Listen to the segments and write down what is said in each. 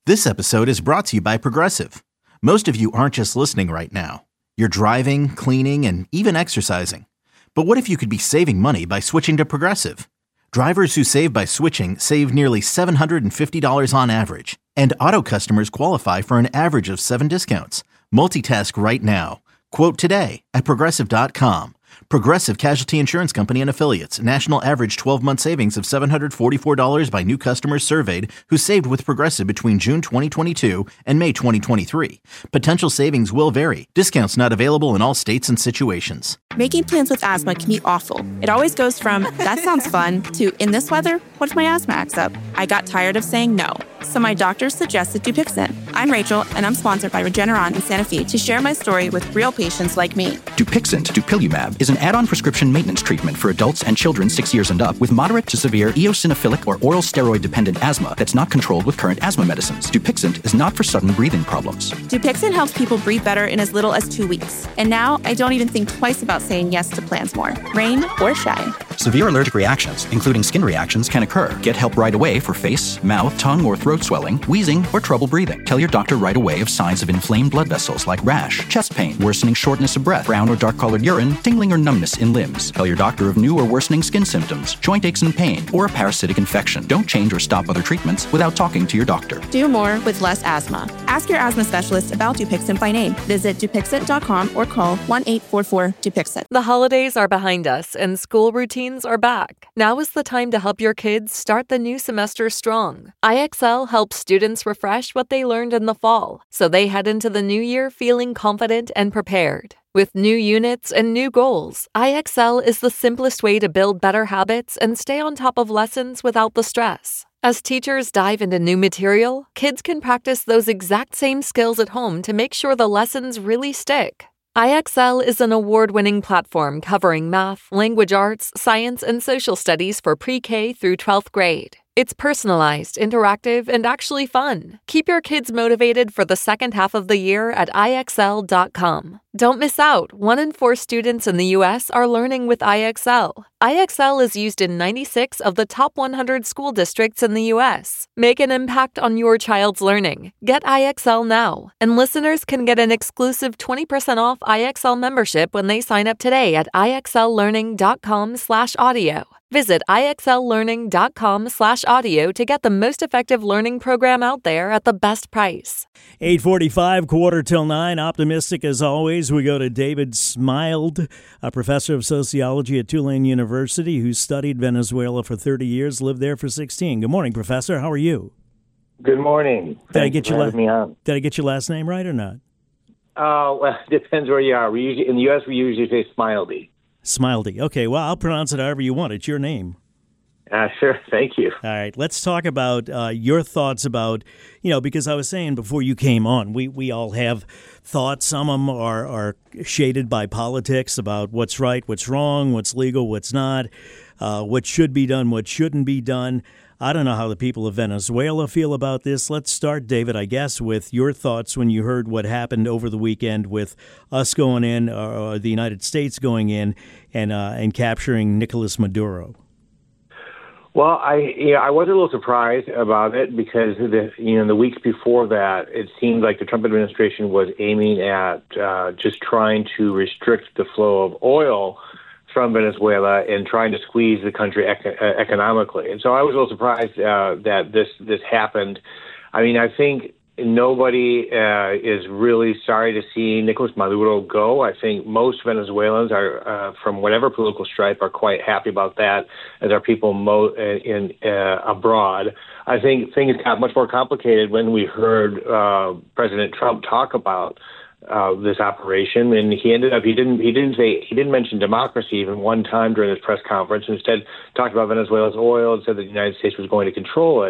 This episode is brought to you by Progressive. Most of you aren't just listening right now. You're driving, cleaning, and even exercising. But what if you could be saving money by switching to Progressive? Drivers who save by switching save nearly $750 on average. And auto customers qualify for an average of 7 discounts. Multitask right now. Quote today at Progressive.com. Progressive Casualty Insurance Company and Affiliates. National average 12-month savings of $744 by new customers surveyed who saved with Progressive between June 2022 and May 2023. Potential savings will vary. Discounts not available in all states and situations. Making plans with asthma can be awful. It always goes from, that sounds fun, to, in this weather, what if my asthma acts up? I got tired of saying no. So my doctor suggested Dupixent. I'm Rachel, and I'm sponsored by Regeneron in Santa Fe to share my story with real patients like me. Dupixent, dupilumab, is an add-on prescription maintenance treatment for adults and children 6 years and up with moderate to severe eosinophilic or oral steroid-dependent asthma that's not controlled with current asthma medicines. Dupixent is not for sudden breathing problems. Dupixent helps people breathe better in as little as 2 weeks. And now I don't even think twice about saying yes to plans more, rain or shine. Severe allergic reactions, including skin reactions, can occur. Get help right away for face, mouth, tongue, or throat swelling, wheezing, or trouble breathing. Tell your doctor right away of signs of inflamed blood vessels like rash, chest pain, worsening shortness of breath, brown or dark-colored urine, tingling or numbness in limbs. Tell your doctor of new or worsening skin symptoms, joint aches and pain, or a parasitic infection. Don't change or stop other treatments without talking to your doctor. Do more with less asthma. Ask your asthma specialist about Dupixent by name. Visit Dupixent.com or call 1-844-DUPIXENT. The holidays are behind us and school routines are back. Now is the time to help your kids start the new semester strong. IXL helps students refresh what they learned in the fall, so they head into the new year feeling confident and prepared. With new units and new goals, IXL is the simplest way to build better habits and stay on top of lessons without the stress. As teachers dive into new material, kids can practice those exact same skills at home to make sure the lessons really stick. IXL is an award-winning platform covering math, language arts, science, and social studies for pre-K through 12th grade. It's personalized, interactive, and actually fun. Keep your kids motivated for the second half of the year at IXL.com. Don't miss out. 1 in 4 students in the U.S. are learning with IXL. IXL is used in 96 of the top 100 school districts in the U.S. Make an impact on your child's learning. Get IXL now. And listeners can get an exclusive 20% off IXL membership when they sign up today at IXLlearning.com/audio. Visit IXLlearning.com/audio to get the most effective learning program out there at the best price. 8:45, 8:45, optimistic as always. We go to David Smilde, a professor of sociology at Tulane University who studied Venezuela for 30 years, lived there for 16. Good morning, Professor. How are you? Good morning. Did I get your last name right or not? Well, it depends where you are. In the U.S., we usually say Smilde. Smilde. Okay, well, I'll pronounce it however you want. It's your name. Sure. Thank you. All right. Let's talk about your thoughts about, because I was saying before you came on, we all have thoughts. Some of them are shaded by politics about what's right, what's wrong, what's legal, what's not, what should be done, what shouldn't be done. I don't know how the people of Venezuela feel about this. Let's start, David, I guess, with your thoughts when you heard what happened over the weekend with us going in, or the United States going in and capturing Nicolas Maduro. Well, I was a little surprised about it because the weeks before that, it seemed like the Trump administration was aiming at just trying to restrict the flow of oil from Venezuela and trying to squeeze the country economically. And so I was a little surprised that this happened. I mean, I think nobody is really sorry to see Nicolas Maduro go. I think most Venezuelans are, from whatever political stripe, are quite happy about that, as are people abroad. I think things got much more complicated when we heard President Trump talk about this operation, and he didn't mention democracy even one time during this press conference. Instead, talked about Venezuela's oil and said that the United States was going to control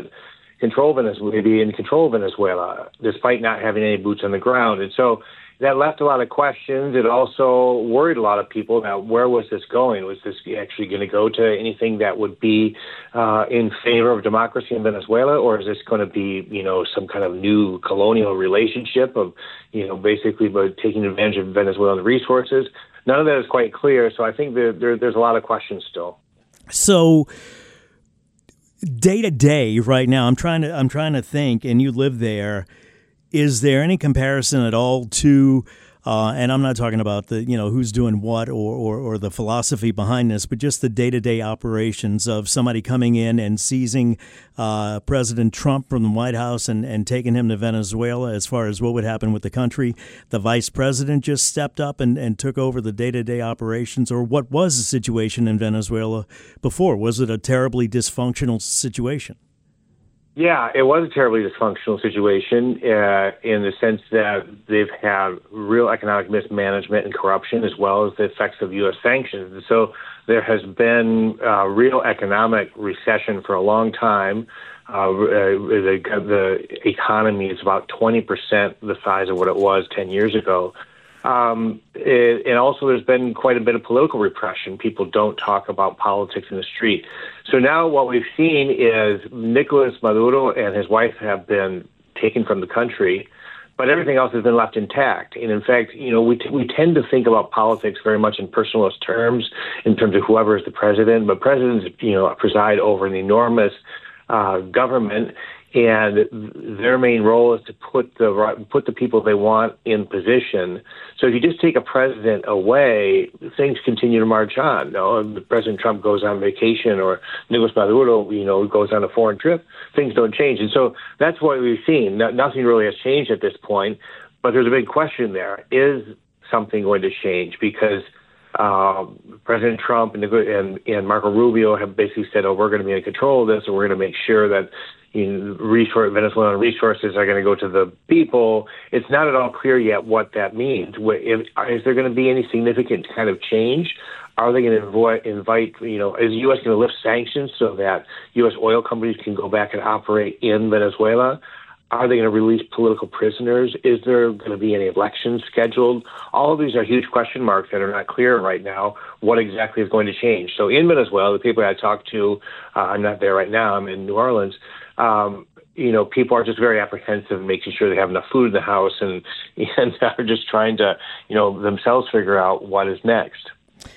Venezuela, despite not having any boots on the ground. And so that left a lot of questions. It also worried a lot of people about where was this going? Was this actually going to go to anything that would be in favor of democracy in Venezuela, or is this going to be, some kind of new colonial relationship of, basically taking advantage of Venezuelan resources? None of that is quite clear. So I think there's a lot of questions still. So day to day right now, I'm trying to think, and you live there. Is there any comparison at all to, and I'm not talking about the, who's doing what or the philosophy behind this, but just the day-to-day operations of somebody coming in and seizing President Trump from the White House and taking him to Venezuela as far as what would happen with the country? The vice president just stepped up and took over the day-to-day operations, or what was the situation in Venezuela before? Was it a terribly dysfunctional situation? Yeah, it was a terribly dysfunctional situation in the sense that they've had real economic mismanagement and corruption, as well as the effects of U.S. sanctions. And so there has been real economic recession for a long time. The economy is about 20% the size of what it was 10 years ago. And also there's been quite a bit of political repression. People don't talk about politics in the street. So now what we've seen is Nicolas Maduro and his wife have been taken from the country, but everything else has been left intact. And in fact, we tend to think about politics very much in personalist terms, in terms of whoever is the president, but presidents, preside over an enormous government, and their main role is to put the people they want in position. So if you just take a president away, things continue to march on. No, President Trump goes on vacation, or Nicolas Maduro, goes on a foreign trip, things don't change. And so that's what we've seen. Nothing really has changed at this point, but there's a big question there. Is something going to change? Because President Trump and Marco Rubio have basically said, we're going to be in control of this, and we're going to make sure that Venezuelan resources are going to go to the people. It's not at all clear yet what that means. Is there going to be any significant kind of change? Are they going to invite, is the U.S. going to lift sanctions so that U.S. oil companies can go back and operate in Venezuela? Are they going to release political prisoners? Is there going to be any elections scheduled? All of these are huge question marks that are not clear right now what exactly is going to change. So in Venezuela, the people I talked to, I'm not there right now, I'm in New Orleans, people are just very apprehensive, making sure they have enough food in the house and are just trying to, themselves figure out what is next.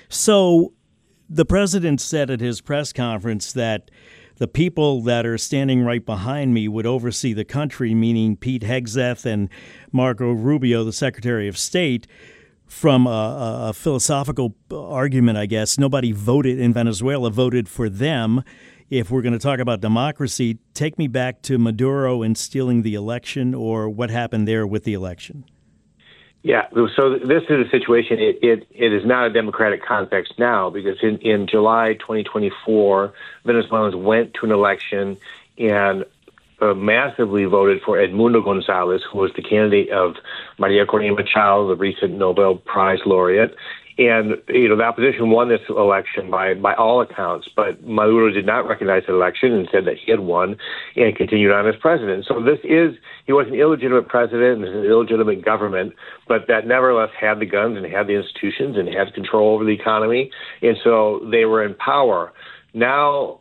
So the president said at his press conference that the people that are standing right behind me would oversee the country, meaning Pete Hegseth and Marco Rubio, the Secretary of State. From a philosophical argument, I guess, nobody voted in Venezuela, voted for them. If we're going to talk about democracy, take me back to Maduro and stealing the election, or what happened there with the election. Yeah, so this is a situation, it is not a democratic context now, because in July 2024, Venezuelans went to an election and massively voted for Edmundo Gonzalez, who was the candidate of Maria Corina Machado, the recent Nobel Prize laureate. And, the opposition won this election by all accounts, but Maduro did not recognize the election and said that he had won and continued on as president. So he was an illegitimate president and an illegitimate government, but that nevertheless had the guns and had the institutions and had control over the economy. And so they were in power. Now,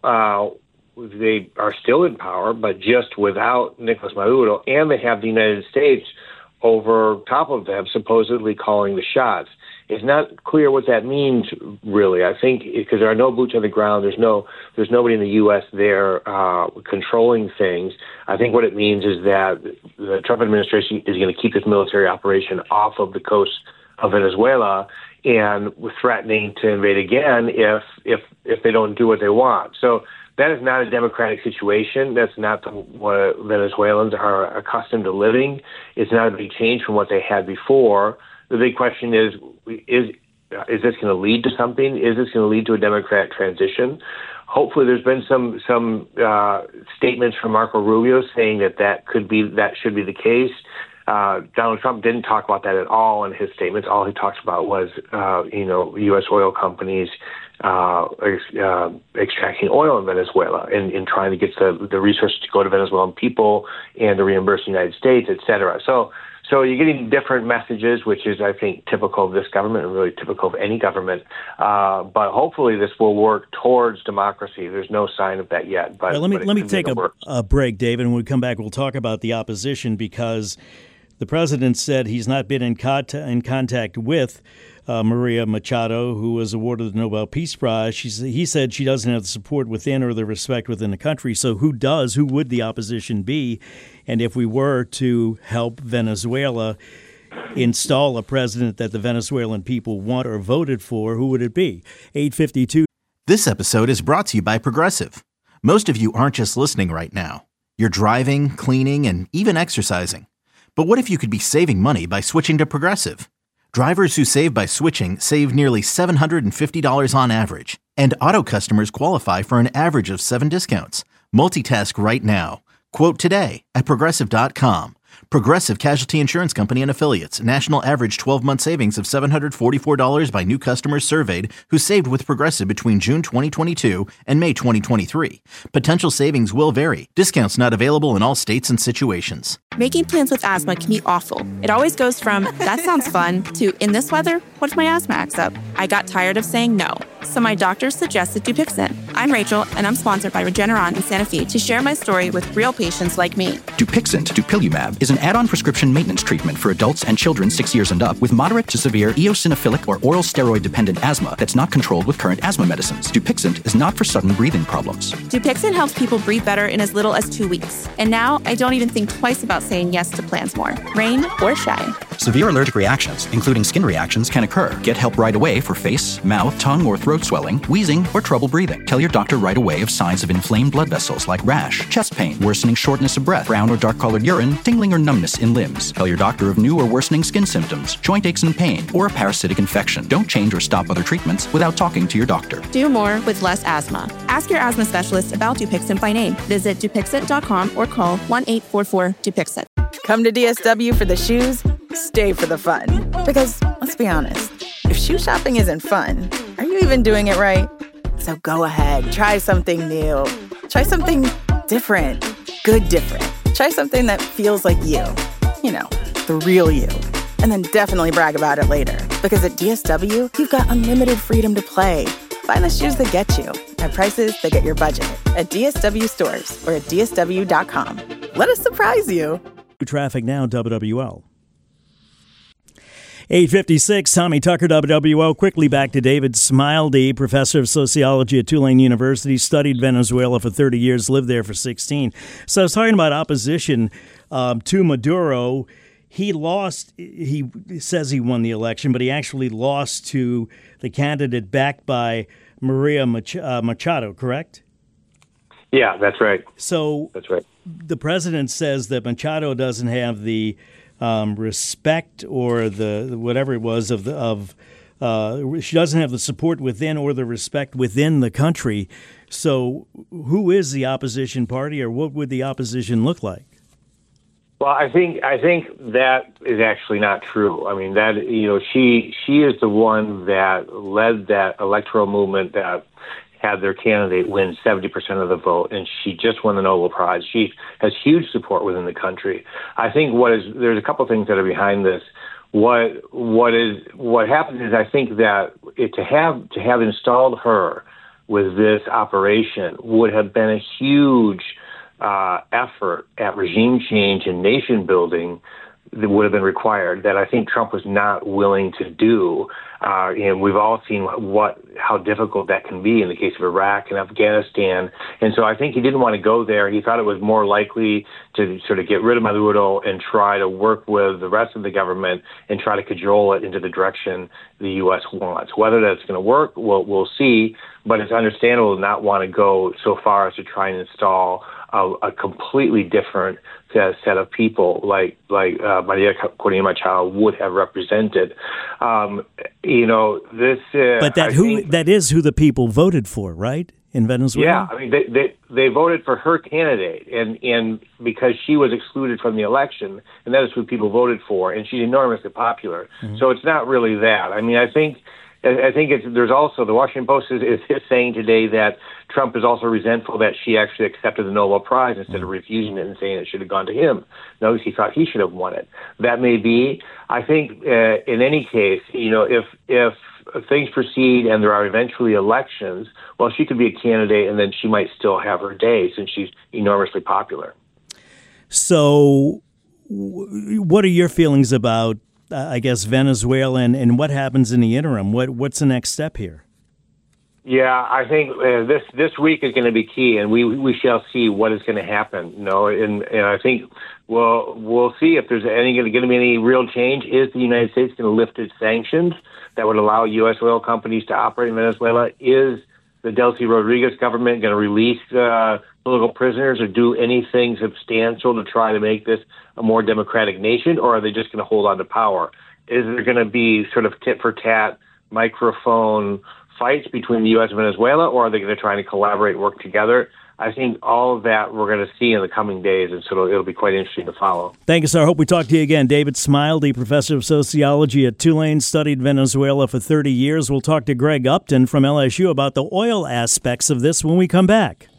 they are still in power, but just without Nicolas Maduro, and they have the United States over top of them, supposedly calling the shots. It's not clear what that means, really. I think because there are no boots on the ground, there's nobody in the U.S. there controlling things. I think what it means is that the Trump administration is going to keep this military operation off of the coast of Venezuela, and threatening to invade again if they don't do what they want. So that is not a democratic situation. That's not what Venezuelans are accustomed to living. It's not a big change from what they had before. The big question is this going to lead to something? Is this going to lead to a democratic transition? Hopefully, there's been some statements from Marco Rubio saying that should be the case. Donald Trump didn't talk about that at all in his statements. All he talks about was U.S. oil companies extracting oil in Venezuela and trying to get the resources to go to Venezuelan people and to reimburse the United States, et cetera. So you're getting different messages, which is, I think, typical of this government and really typical of any government. But hopefully this will work towards democracy. There's no sign of that yet. But let me take a break, David. When we come back, we'll talk about the opposition, because The president said he's not been in contact with Maria Machado, who was awarded the Nobel Peace Prize. He said she doesn't have the support within or the respect within the country. So who does? Who would the opposition be? And if we were to help Venezuela install a president that the Venezuelan people want or voted for, who would it be? 852. This episode is brought to you by Progressive. Most of you aren't just listening right now. You're driving, cleaning, and even exercising. But what if you could be saving money by switching to Progressive? Drivers who save by switching save nearly $750 on average. And auto customers qualify for an average of 7 discounts. Multitask right now. Quote today at Progressive.com. Progressive Casualty Insurance Company and Affiliates. National average 12-month savings of $744 by new customers surveyed who saved with Progressive between June 2022 and May 2023. Potential savings will vary. Discounts not available in all states and situations. Making plans with asthma can be awful. It always goes from, that sounds fun, to, in this weather, what if my asthma acts up? I got tired of saying no. So my doctor suggested Dupixent. I'm Rachel, and I'm sponsored by Regeneron in Santa Fe to share my story with real patients like me. Dupixent, dupilumab, is an add-on prescription maintenance treatment for adults and children 6 years and up with moderate to severe eosinophilic or oral steroid-dependent asthma that's not controlled with current asthma medicines. Dupixent is not for sudden breathing problems. Dupixent helps people breathe better in as little as 2 weeks. And now I don't even think twice about saying yes to plans more, rain or shine. Severe allergic reactions, including skin reactions, can occur. Get help right away for face, mouth, tongue, or throat swelling, wheezing, or trouble breathing. Tell your doctor right away of signs of inflamed blood vessels like rash, chest pain, worsening shortness of breath, brown or dark-colored urine, tingling or numbness in limbs. Tell your doctor of new or worsening skin symptoms, joint aches and pain, or a parasitic infection. Don't change or stop other treatments without talking to your doctor. Do more with less asthma. Ask your asthma specialist about Dupixent by name. Visit Dupixent.com or call 1-844-DUPIXENT. Come to DSW for the shoes, stay for the fun. Because, let's be honest, if shoe shopping isn't fun, are you even doing it right? So go ahead, try something new. Try something different. Good different. Try something that feels like you. You know, the real you. And then definitely brag about it later. Because at DSW, you've got unlimited freedom to play. Find the shoes that get you at prices that get your budget at DSW stores or at DSW.com. Let us surprise you. Traffic now, WWL. 8:56, Tommy Tucker, WWL. Quickly back to David Smildy, professor of sociology at Tulane University, studied Venezuela for 30 years, lived there for 16. So I was talking about opposition to Maduro. He lost, he says he won the election, but he actually lost to the candidate backed by Maria Machado, correct? Yeah, that's right. So that's right. The president says that Machado doesn't have the respect or the whatever it was she doesn't have the support within or the respect within the country. So who is the opposition party, or what would the opposition look like? Well, I think that is actually not true. I mean, that she is the one that led that electoral movement that had their candidate win 70% of the vote, and she just won the Nobel Prize. She has huge support within the country. I think there's a couple of things that are behind this. What happens is, I think that to have installed her with this operation would have been a huge effort at regime change and nation building that would have been required, that I think Trump was not willing to do. And we've all seen how difficult that can be in the case of Iraq and Afghanistan. And so I think he didn't want to go there. He thought it was more likely to sort of get rid of Maduro and try to work with the rest of the government and try to cajole it into the direction the U.S. wants. Whether that's going to work, we'll see. But it's understandable to not want to go so far as to try and install a completely different set of people like Maria Corina Machado would have represented. This. But that is who the people voted for, right? In Venezuela. Yeah, I mean they voted for her candidate, and because she was excluded from the election, and that is who people voted for, and she's enormously popular. Mm-hmm. So it's not really that. I mean, I think there's also, the Washington Post is saying today that Trump is also resentful that she actually accepted the Nobel Prize instead of refusing it and saying it should have gone to him. No, he thought he should have won it. That may be. I think in any case, if things proceed and there are eventually elections, well, she could be a candidate, and then she might still have her day since she's enormously popular. So what are your feelings about, I guess, Venezuela and what happens in the interim? What's the next step here? Yeah, I think this week is going to be key, and we shall see what is going to happen. And I think we'll see if there's going to be any real change. Is the United States going to lift its sanctions that would allow U.S. oil companies to operate in Venezuela? Is the Delcy Rodriguez government going to release political prisoners or do anything substantial to try to make this a more democratic nation, or are they just going to hold on to power? Is there going to be sort of tit-for-tat microphone fights between the U.S. and Venezuela, or are they going to try to collaborate and work together? I think all of that we're going to see in the coming days, and so it'll be quite interesting to follow. Thank you, sir. I hope we talk to you again. David Smiley, professor of sociology at Tulane, studied Venezuela for 30 years. We'll talk to Greg Upton from LSU about the oil aspects of this when we come back.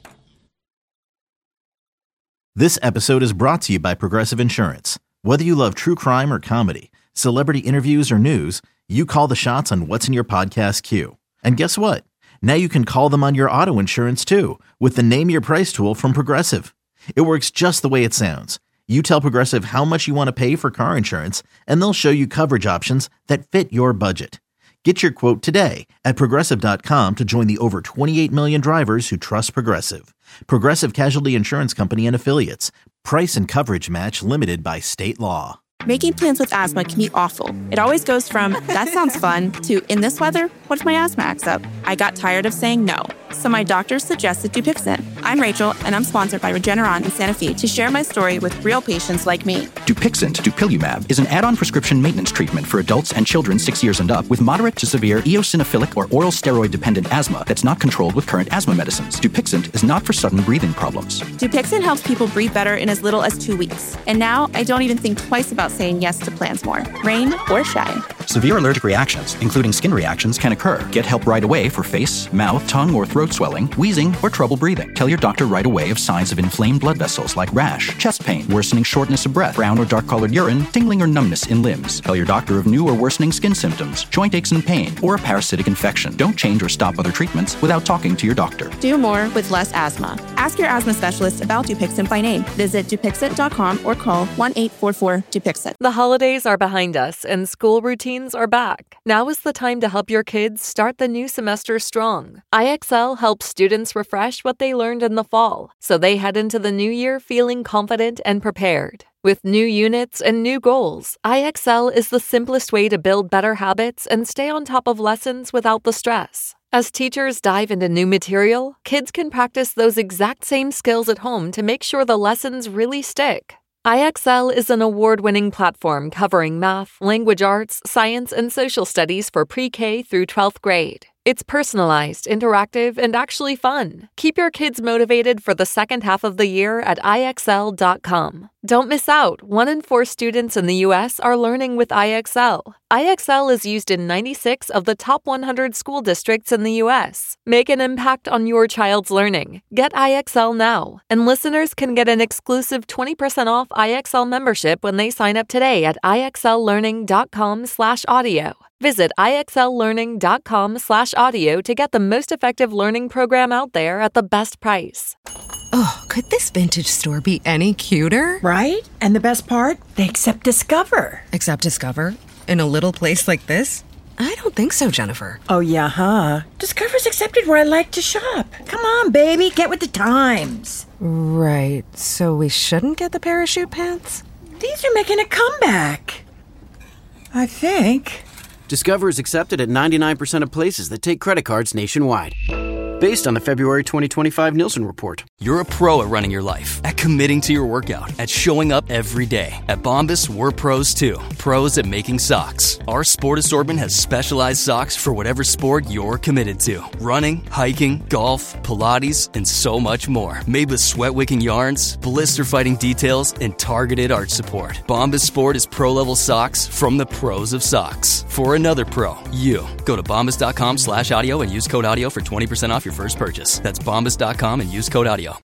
This episode is brought to you by Progressive Insurance. Whether you love true crime or comedy, celebrity interviews or news, you call the shots on what's in your podcast queue. And guess what? Now you can call them on your auto insurance too with the Name Your Price tool from Progressive. It works just the way it sounds. You tell Progressive how much you want to pay for car insurance, and they'll show you coverage options that fit your budget. Get your quote today at Progressive.com to join the over 28 million drivers who trust Progressive. Progressive Casualty Insurance Company and Affiliates. Price and coverage match limited by state law. Making plans with asthma can be awful. It always goes from, that sounds fun, to, in this weather, what if my asthma acts up? I got tired of saying no, so my doctor suggested Dupixent. I'm Rachel, and I'm sponsored by Regeneron in Santa Fe to share my story with real patients like me. Dupixent, dupilumab, is an add-on prescription maintenance treatment for adults and children 6 years and up with moderate to severe eosinophilic or oral steroid-dependent asthma that's not controlled with current asthma medicines. Dupixent is not for sudden breathing problems. Dupixent helps people breathe better in as little as 2 weeks. And now I don't even think twice about saying yes to plans more, rain or shine. Severe allergic reactions, including skin reactions, can occur. Get help right away for face, mouth, tongue, or throat swelling, wheezing, or trouble breathing. Tell your doctor right away of signs of inflamed blood vessels like rash, chest pain, worsening shortness of breath, brown or dark-colored urine, tingling or numbness in limbs. Tell your doctor of new or worsening skin symptoms, joint aches and pain, or a parasitic infection. Don't change or stop other treatments without talking to your doctor. Do more with less asthma. Ask your asthma specialist about Dupixent by name. Visit Dupixent.com or call 1-844-DUPIXENT. The holidays are behind us and school routines are back. Now is the time to help your kids start the new semester strong. IXL helps students refresh what they learned in the fall, so they head into the new year feeling confident and prepared. With new units and new goals, IXL is the simplest way to build better habits and stay on top of lessons without the stress. As teachers dive into new material, kids can practice those exact same skills at home to make sure the lessons really stick. IXL is an award-winning platform covering math, language arts, science, and social studies for pre-K through 12th grade. It's personalized, interactive, and actually fun. Keep your kids motivated for the second half of the year at IXL.com. Don't miss out. 1 in 4 students in the U.S. are learning with IXL. IXL is used in 96 of the top 100 school districts in the U.S. Make an impact on your child's learning. Get IXL now. And listeners can get an exclusive 20% off IXL membership when they sign up today at IXLlearning.com/audio. Visit IXLlearning.com/audio to get the most effective learning program out there at the best price. Oh, could this vintage store be any cuter? Right? And the best part? They accept Discover. Accept Discover? In a little place like this? I don't think so, Jennifer. Oh, yeah, huh? Discover's accepted where I like to shop. Come on, baby, get with the times. Right, so we shouldn't get the parachute pants? These are making a comeback. I think. Discover is accepted at 99% of places that take credit cards nationwide. Based on the February 2025 Nielsen report. You're a pro at running your life, at committing to your workout, at showing up every day. At Bombas, we're pros too. Pros at making socks. Our sport assortment has specialized socks for whatever sport you're committed to. Running, hiking, golf, Pilates, and so much more. Made with sweat-wicking yarns, blister-fighting details, and targeted arch support. Bombas Sport is pro-level socks from the pros of socks. For another pro, you. Go to bombas.com/audio and use code audio for 20% off your first purchase. That's bombas.com and use code audio.